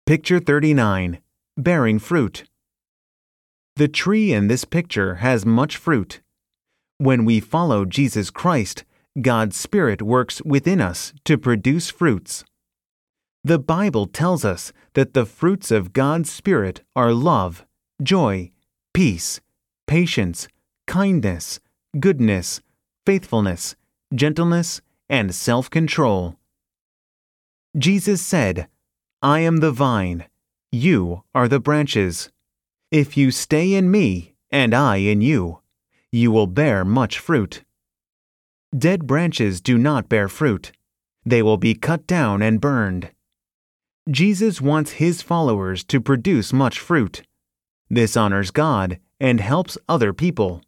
Picture 39. Bearing fruit. The tree in this picture has much fruit. When we follow Jesus Christ, God's Spirit works within us to produce fruits. The Bible tells us that the fruits of God's Spirit are love, joy, peace, patience, kindness, goodness, faithfulness, gentleness, and self-control. Jesus said, "I am the vine, you are the branches. If you stay in me, and I in you, you will bear much fruit." Dead branches do not bear fruit. They will be cut down and burned. Jesus wants his followers to produce much fruit. This honors God and helps other people.